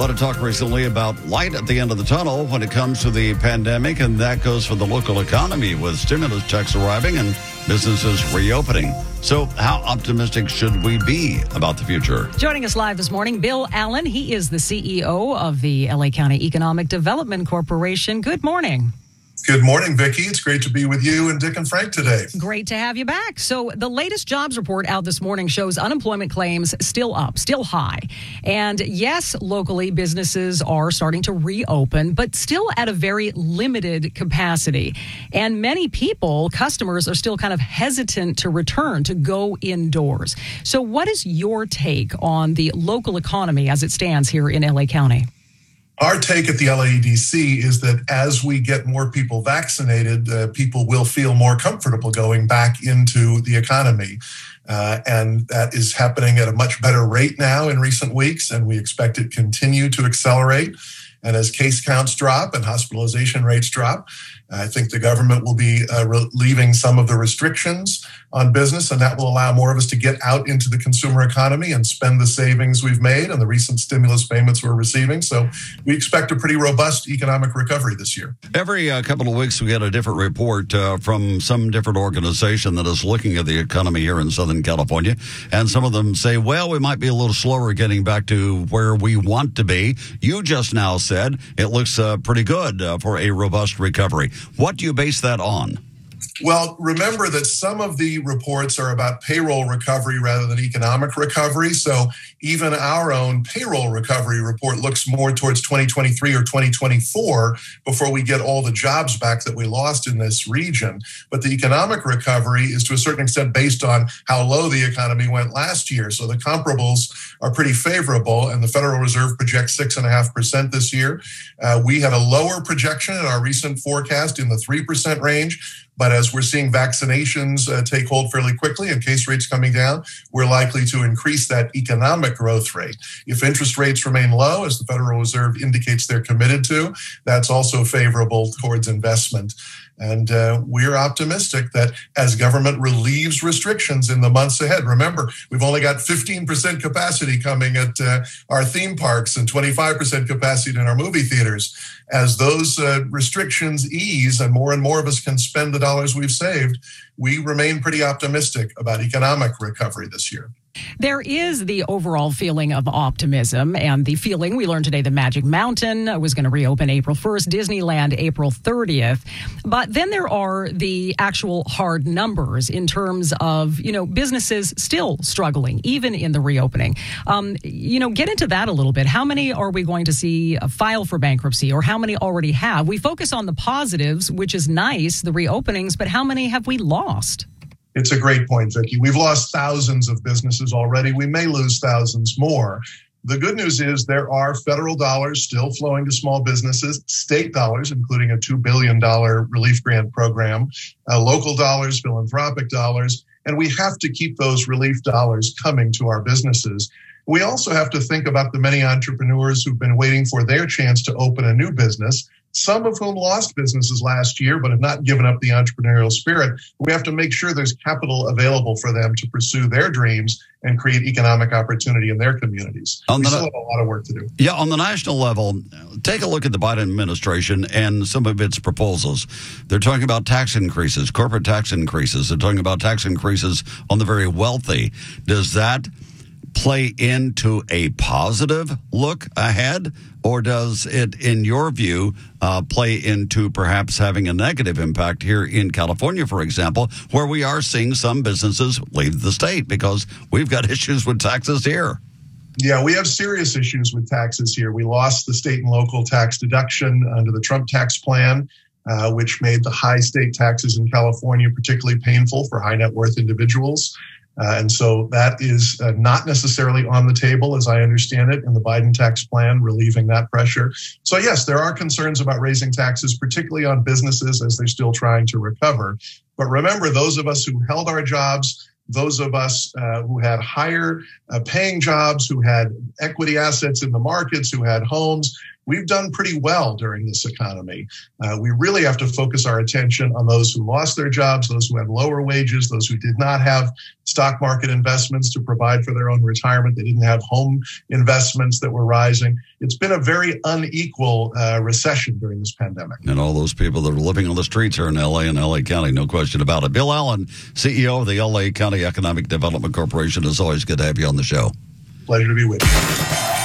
A lot of talk recently about light at the end of the tunnel when it comes to the pandemic, and that goes for the local economy with stimulus checks arriving and businesses reopening. So how optimistic should we be about the future? Joining us live this morning, Bill Allen. He is the CEO of the LA County Economic Development Corporation. Good morning. Good morning, Vicki. It's great to be with you and Dick and Frank today. Great to have you back. So the latest jobs report out this morning shows unemployment claims still up, still high. And yes, locally, businesses are starting to reopen, but still at a very limited capacity. And many people, customers, are still kind of hesitant to return, to go indoors. So what is your take on the local economy as it stands here in LA County? Our take at the LAEDC is that as we get more people vaccinated, people will feel more comfortable going back into the economy. And that is happening at a much better rate now in recent weeks, and we expect it to continue to accelerate. And as case counts drop and hospitalization rates drop, I think the government will be relieving some of the restrictions on business, and that will allow more of us to get out into the consumer economy and spend the savings we've made and the recent stimulus payments we're receiving. So we expect a pretty robust economic recovery this year. Every couple of weeks, we get a different report from some different organization that is looking at the economy here in Southern California. And some of them say, well, we might be a little slower getting back to where we want to be. You just now said it looks pretty good for a robust recovery. What do you base that on? Well, remember that some of the reports are about payroll recovery rather than economic recovery. So even our own payroll recovery report looks more towards 2023 or 2024 before we get all the jobs back that we lost in this region. But the economic recovery is to a certain extent based on how low the economy went last year. So the comparables are pretty favorable, and the Federal Reserve projects 6.5% this year. We had a lower projection in our recent forecast in the 3% range. But as we're seeing vaccinations take hold fairly quickly and case rates coming down, we're likely to increase that economic growth rate. If interest rates remain low, as the Federal Reserve indicates they're committed to, that's also favorable towards investment. And we're optimistic that as government relieves restrictions in the months ahead, remember, we've only got 15% capacity coming at our theme parks and 25% capacity in our movie theaters. As those restrictions ease and more of us can spend the dollars we've saved, we remain pretty optimistic about economic recovery this year. There is the overall feeling of optimism, and the feeling we learned today the Magic Mountain was going to reopen April 1st, Disneyland April 30th. But then there are the actual hard numbers in terms of, businesses still struggling, even in the reopening. Get into that a little bit. How many are we going to see file for bankruptcy, or how many already have? We focus on the positives, which is nice, the reopenings, but how many have we lost? It's a great point, Vicki. We've lost thousands of businesses already. We may lose thousands more. The good news is there are federal dollars still flowing to small businesses, state dollars, including a $2 billion relief grant program, local dollars, philanthropic dollars, and we have to keep those relief dollars coming to our businesses. We also have to think about the many entrepreneurs who've been waiting for their chance to open a new business, some of whom lost businesses last year but have not given up the entrepreneurial spirit. We have to make sure there's capital available for them to pursue their dreams and create economic opportunity in their communities. We still have a lot of work to do. Yeah, on the national level, take a look at the Biden administration and some of its proposals. They're talking about tax increases, corporate tax increases. They're talking about tax increases on the very wealthy. Does that play into a positive look ahead, or does it, in your view, play into perhaps having a negative impact here in California, for example, where we are seeing some businesses leave the state because we've got issues with taxes here? Yeah, we have serious issues with taxes here. We lost the state and local tax deduction under the Trump tax plan, which made the high state taxes in California particularly painful for high net worth individuals. And so that is not necessarily on the table, as I understand it, in the Biden tax plan, relieving that pressure. So, yes, there are concerns about raising taxes, particularly on businesses as they're still trying to recover. But remember, those of us who held our jobs, those of us who had higher paying jobs, who had equity assets in the markets, who had homes, we've done pretty well during this economy. We really have to focus our attention on those who lost their jobs, those who had lower wages, those who did not have stock market investments to provide for their own retirement. They didn't have home investments that were rising. It's been a very unequal recession during this pandemic. And all those people that are living on the streets here in L.A. and L.A. County, no question about it. Bill Allen, CEO of the L.A. County Economic Development Corporation. It's always good to have you on the show. Pleasure to be with you.